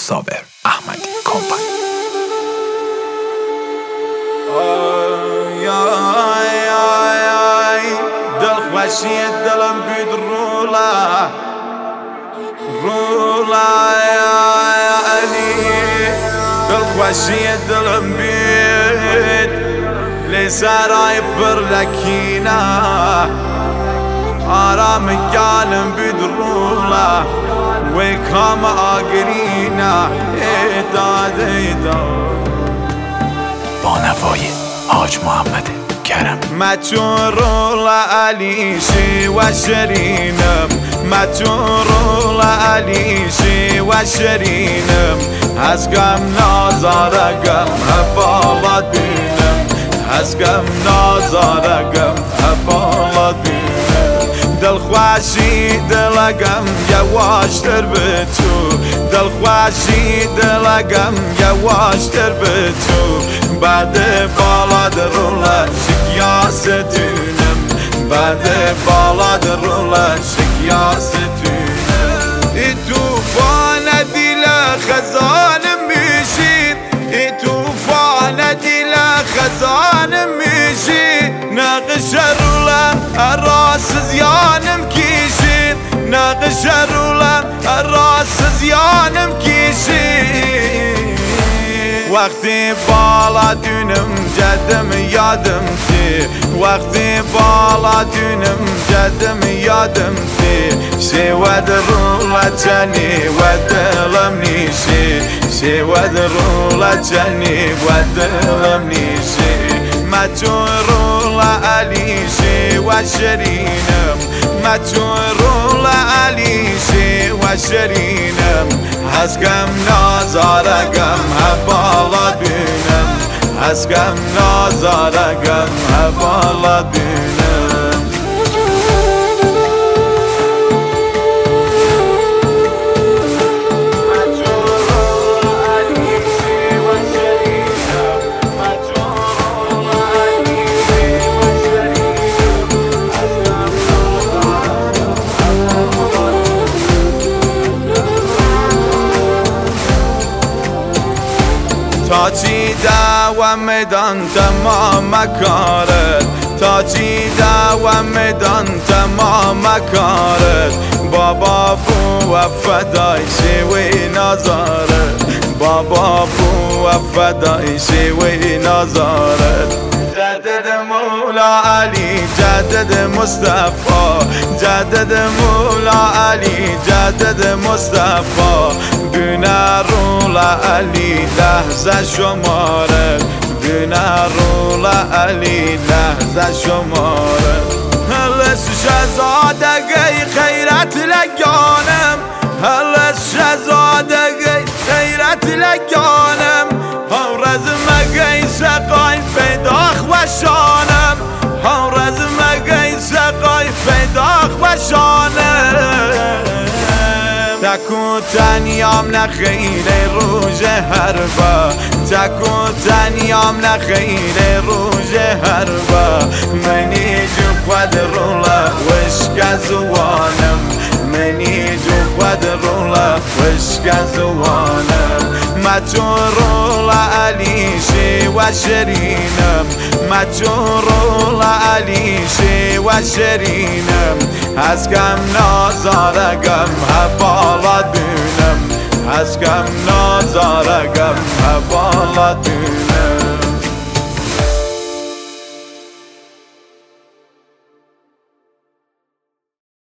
صابر احمدی کمپانی. دلخوشی دلم بید رولا دلخوشی دلم بید لسرای پر لکینا آرام گالم بید رولا ویکام آگرینا با نوای حاج محمد کرم. متورول علیشی و شرینم متورول علیشی و شرینم هزگم نازارگم بالا بینم هزگم نازارگم بالا بینم دلخوشی دلگم یواشتر به تو دلخوشی دلگم یواشتر به تو بعد بالا درول شکیاستونم بعد بالا درول شکیاستونم ای توفان دیل خزانم میشی ای توفان دیل خزانم میشی نقش رولم راس زیانم کیشی نقش رولم راس زیانم کیشی وقتی بالا دونم جدم یادم تی وقتی بالا دونم جدم یادم تی شود رولا چنی و دلم نیشی شود رولا چنی و دلم نیشی متون رولا علیشی و شرینم متون رولا علیشی و شرینم هزگم نازارگم بالا بینم هزگم نازارگم بالا بینم تا چی دعوام میدان تمام کارت تا چی دعوام میدان تمام کارت بابا بو و فدای شوی نازارت بابا بو و فدای شوی نازارت جدد مولا علی جدد مصطفی جدد مولا علی جدد مصطفی بنا رولا علی لحظه شماره بنا رولا علی لحظه شماره هلس شهزادگی خیرت لگانم هلس شهزادگی خیرت لگانم هورز مگی سقای فیداخ و شانم هورز مگی سقای فیداخ و شانم تکو تنیام نخیر روژ هربا تکو تنیام نخیر روژ هربا منی جو خود رولا وشک زوانم منی جو خود رولا وشک زوانم متون رولا علیشی و شرینم متون رولا علیشی و شرینم هزگم نازارگم بالا بینم هزگم نازارگم بالا بینم